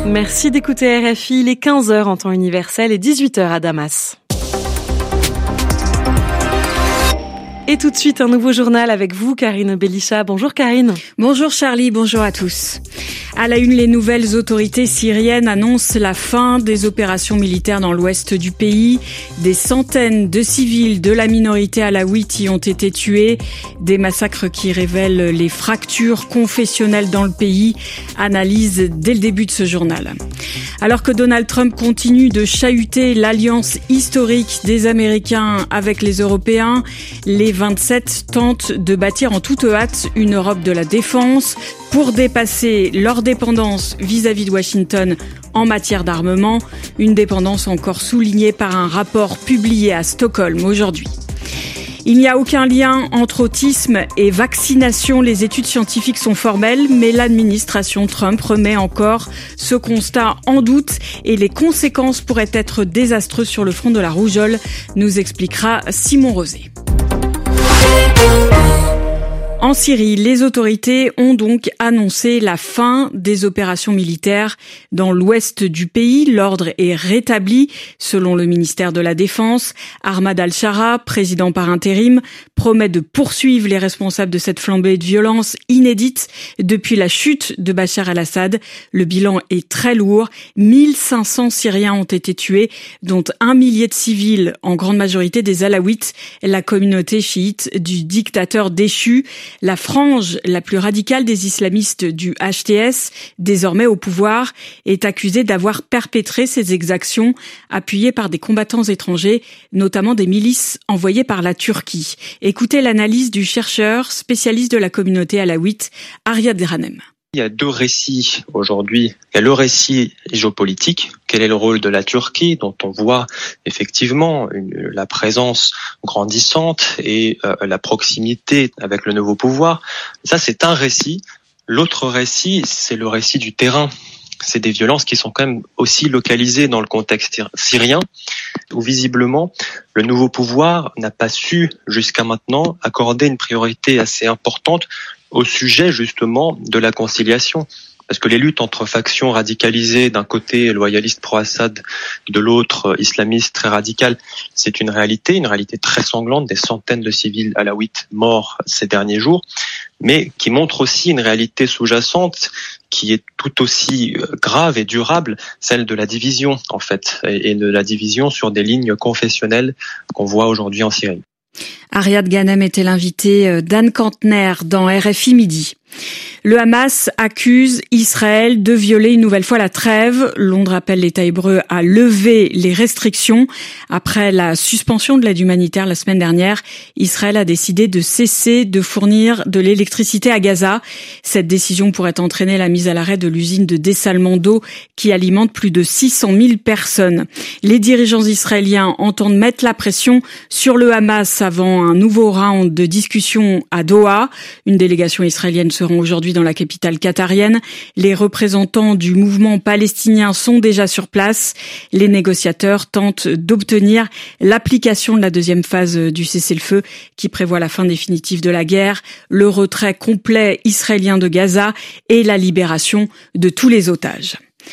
Merci d'écouter RFI, il est 15h en temps universel et 18h à Damas. Et tout de suite, un nouveau journal avec vous, Karine Belisha. Bonjour Karine. Bonjour Charlie, bonjour à tous. À la une, les nouvelles autorités syriennes annoncent la fin des opérations militaires dans l'ouest du pays. Des centaines de civils de la minorité alaouite y ont été tués. Des massacres qui révèlent les fractures confessionnelles dans le pays. Analyse dès le début de ce journal. Alors que Donald Trump continue de chahuter l'alliance historique des Américains avec les Européens, les 27 tentent de bâtir en toute hâte une Europe de la défense pour dépasser leur dépendance vis-à-vis de Washington en matière d'armement, une dépendance encore soulignée par un rapport publié à Stockholm aujourd'hui. Il n'y a aucun lien entre autisme et vaccination. Les études scientifiques sont formelles, mais l'administration Trump remet encore ce constat en doute et les conséquences pourraient être désastreuses sur le front de la rougeole, nous expliquera Simon Rosé. En Syrie, les autorités ont donc annoncé la fin des opérations militaires dans l'ouest du pays. L'ordre est rétabli, selon le ministère de la Défense. Ahmad al-Shara, président par intérim, promet de poursuivre les responsables de cette flambée de violence inédite depuis la chute de Bachar al-Assad. Le bilan est très lourd. 1500 Syriens ont été tués, dont 1 millier de civils, en grande majorité des Alaouites, la communauté chiite du dictateur déchu. La frange la plus radicale des islamistes du HTS, désormais au pouvoir, est accusée d'avoir perpétré ces exactions appuyées par des combattants étrangers, notamment des milices envoyées par la Turquie. Écoutez l'analyse du chercheur spécialiste de la communauté alaouite, Ariad Ghanem. Il y a deux récits aujourd'hui. Il y a le récit géopolitique. Quel est le rôle de la Turquie, dont on voit effectivement la présence grandissante et la proximité avec le nouveau pouvoir. Ça, c'est un récit. L'autre récit, c'est le récit du terrain. C'est des violences qui sont quand même aussi localisées dans le contexte syrien, où visiblement le nouveau pouvoir n'a pas su jusqu'à maintenant accorder une priorité assez importante au sujet justement de la conciliation. Parce que les luttes entre factions radicalisées, d'un côté loyalistes pro-Assad, de l'autre islamistes très radicales, c'est une réalité très sanglante, des centaines de civils alaouites morts ces derniers jours, mais qui montre aussi une réalité sous-jacente qui est tout aussi grave et durable, celle de la division en fait, et de la division sur des lignes confessionnelles qu'on voit aujourd'hui en Syrie. Ariad Ghanem était l'invité d'Anne Kantner dans RFI Midi. Le Hamas accuse Israël de violer une nouvelle fois la trêve. Londres appelle l'État hébreu à lever les restrictions. Après la suspension de l'aide humanitaire la semaine dernière, Israël a décidé de cesser de fournir de l'électricité à Gaza. Cette décision pourrait entraîner la mise à l'arrêt de l'usine de dessalement d'eau qui alimente plus de 600 000 personnes. Les dirigeants israéliens entendent mettre la pression sur le Hamas avant un nouveau round de discussions à Doha. Une délégation israélienne seront aujourd'hui dans la capitale qatarienne. Les représentants du mouvement palestinien sont déjà sur place. Les négociateurs tentent d'obtenir l'application de la deuxième phase du cessez-le-feu qui prévoit la fin définitive de la guerre, le retrait complet israélien de Gaza et la libération de tous les otages.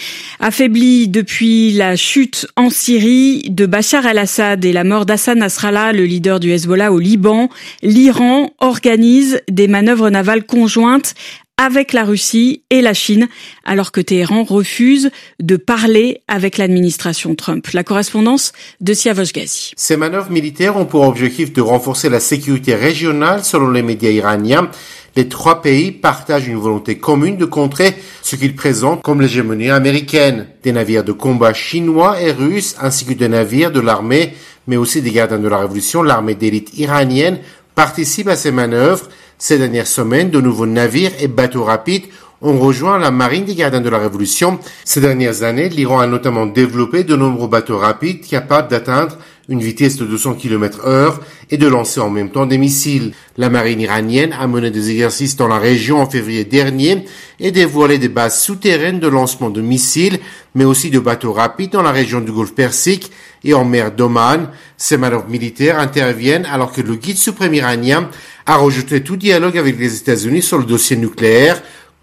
Affaibli depuis la chute en Syrie de Bachar el-Assad et la mort d'Hassan Nasrallah, le leader du Hezbollah au Liban, l'Iran organise des manœuvres navales conjointes avec la Russie et la Chine, alors que Téhéran refuse de parler avec l'administration Trump. La correspondance de Siavosh Ghazi. Ces manœuvres militaires ont pour objectif de renforcer la sécurité régionale selon les médias iraniens. Les trois pays partagent une volonté commune de contrer ce qu'ils présentent comme l'hégémonie américaine. Des navires de combat chinois et russes ainsi que des navires de l'armée, mais aussi des gardiens de la révolution, l'armée d'élite iranienne, participent à ces manœuvres. Ces dernières semaines, de nouveaux navires et bateaux rapides ont rejoint la marine des gardiens de la révolution. Ces dernières années, l'Iran a notamment développé de nombreux bateaux rapides capables d'atteindre une vitesse de 200 km/h et de lancer en même temps des missiles. La marine iranienne a mené des exercices dans la région en février dernier et dévoilé des bases souterraines de lancement de missiles, mais aussi de bateaux rapides dans la région du Golfe Persique et en mer d'Oman. Ces manœuvres militaires interviennent alors que le guide suprême iranien a rejeté tout dialogue avec les États-Unis sur le dossier nucléaire,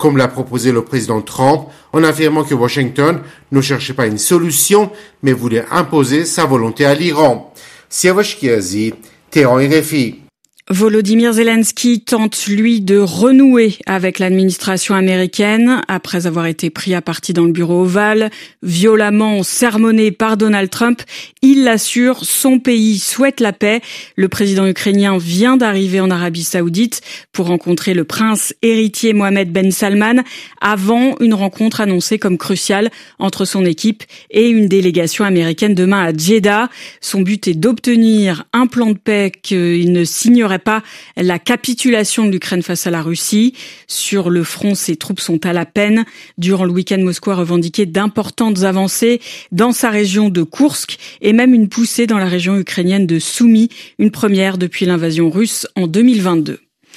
comme l'a proposé le président Trump, en affirmant que Washington ne cherchait pas une solution, mais voulait imposer sa volonté à l'Iran. Siavash Kiazi, Téhéran, RFI. Volodymyr Zelensky tente, lui, de renouer avec l'administration américaine après avoir été pris à partie dans le bureau ovale, violemment sermonné par Donald Trump. Il l'assure, son pays souhaite la paix. Le président ukrainien vient d'arriver en Arabie Saoudite pour rencontrer le prince héritier Mohammed Ben Salman avant une rencontre annoncée comme cruciale entre son équipe et une délégation américaine demain à Jeddah. Son but est d'obtenir un plan de paix qu'il ne signerait pas la capitulation de l'Ukraine face à la Russie. Sur le front, ses troupes sont à la peine. Durant le week-end, Moscou a revendiqué d'importantes avancées dans sa région de Koursk et même une poussée dans la région ukrainienne de Soumy, une première depuis l'invasion russe en 2022.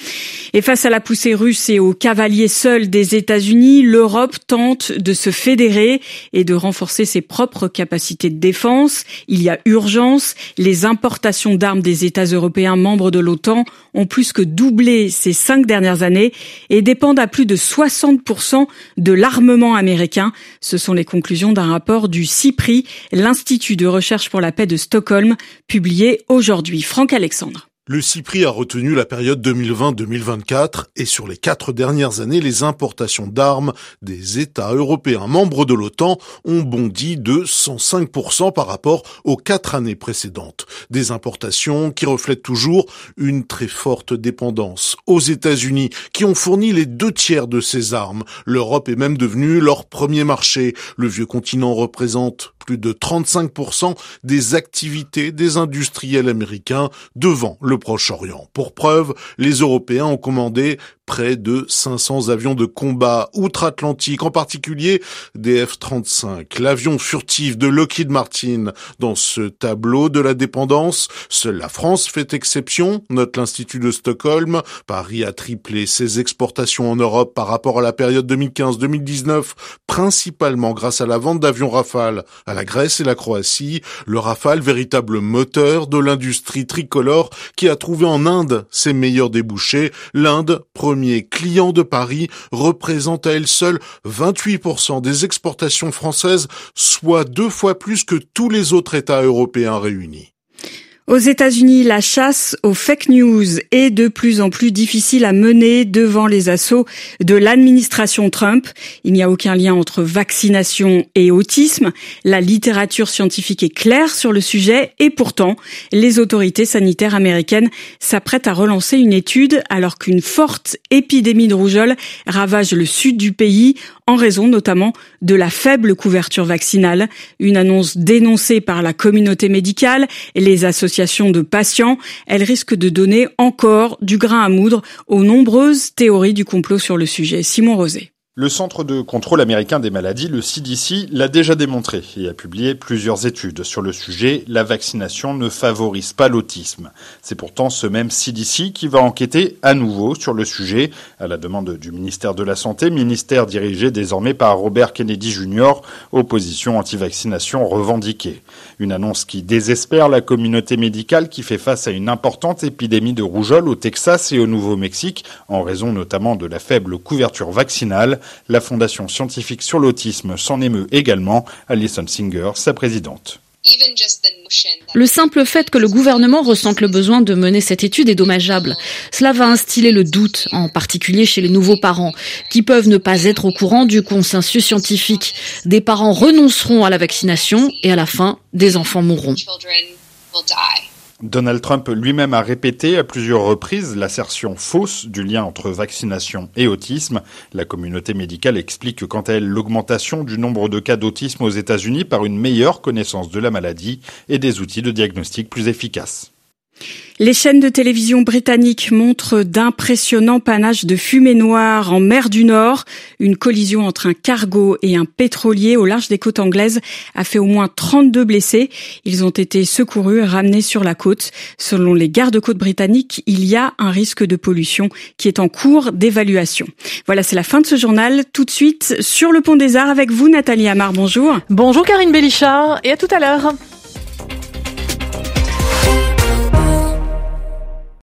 Et face à la poussée russe et aux cavaliers seuls des États-Unis, l'Europe tente de se fédérer et de renforcer ses propres capacités de défense. Il y a urgence. Les importations d'armes des États européens membres de l'OTAN ont plus que doublé ces 5 dernières années et dépendent à plus de 60% de l'armement américain. Ce sont les conclusions d'un rapport du CIPRI, l'Institut de recherche pour la paix de Stockholm, publié aujourd'hui. Franck Alexandre. Le CIPRI a retenu la période 2020-2024 et sur les 4 dernières années, les importations d'armes des États européens membres de l'OTAN ont bondi de 105% par rapport aux 4 années précédentes. Des importations qui reflètent toujours une très forte dépendance aux États-Unis qui ont fourni les 2/3 de ces armes. L'Europe est même devenue leur premier marché. Le vieux continent représente plus de 35% des activités des industriels américains devant le Proche-Orient. Pour preuve, les Européens ont commandé près de 500 avions de combat outre-Atlantique, en particulier des F-35. L'avion furtif de Lockheed Martin. Dans ce tableau de la dépendance, seule la France fait exception, note l'Institut de Stockholm. Paris a triplé ses exportations en Europe par rapport à la période 2015-2019, principalement grâce à la vente d'avions Rafale à la Grèce et la Croatie. Le Rafale, véritable moteur de l'industrie tricolore qui a trouvé en Inde ses meilleurs débouchés. L'Inde, premier client de Paris, représente à elle seule 28% des exportations françaises, soit 2 fois plus que tous les autres États européens réunis. Aux États-Unis, la chasse aux fake news est de plus en plus difficile à mener devant les assauts de l'administration Trump. Il n'y a aucun lien entre vaccination et autisme. La littérature scientifique est claire sur le sujet et pourtant, les autorités sanitaires américaines s'apprêtent à relancer une étude alors qu'une forte épidémie de rougeole ravage le sud du pays en raison notamment de la faible couverture vaccinale. Une annonce dénoncée par la communauté médicale et les associations de patients. Elle risque de donner encore du grain à moudre aux nombreuses théories du complot sur le sujet. Simon Rosé. Le Centre de contrôle américain des maladies, le CDC, l'a déjà démontré et a publié plusieurs études sur le sujet. La vaccination ne favorise pas l'autisme. C'est pourtant ce même CDC qui va enquêter à nouveau sur le sujet, à la demande du ministère de la Santé, ministère dirigé désormais par Robert Kennedy Jr., opposition anti-vaccination revendiquée. Une annonce qui désespère la communauté médicale qui fait face à une importante épidémie de rougeole au Texas et au Nouveau-Mexique, en raison notamment de la faible couverture vaccinale. La Fondation scientifique sur l'autisme s'en émeut également. Alison Singer, sa présidente. Le simple fait que le gouvernement ressente le besoin de mener cette étude est dommageable. Cela va instiller le doute, en particulier chez les nouveaux parents, qui peuvent ne pas être au courant du consensus scientifique. Des parents renonceront à la vaccination et à la fin, des enfants mourront. Donald Trump lui-même a répété à plusieurs reprises l'assertion fausse du lien entre vaccination et autisme. La communauté médicale explique quant à elle l'augmentation du nombre de cas d'autisme aux États-Unis par une meilleure connaissance de la maladie et des outils de diagnostic plus efficaces. Les chaînes de télévision britanniques montrent d'impressionnants panaches de fumée noire en mer du Nord. Une collision entre un cargo et un pétrolier au large des côtes anglaises a fait au moins 32 blessés. Ils ont été secourus et ramenés sur la côte. Selon les gardes-côtes britanniques, il y a un risque de pollution qui est en cours d'évaluation. Voilà, c'est la fin de ce journal. Tout de suite, sur le Pont des Arts avec vous, Nathalie Amar. Bonjour. Bonjour Karine Bélichard et à tout à l'heure.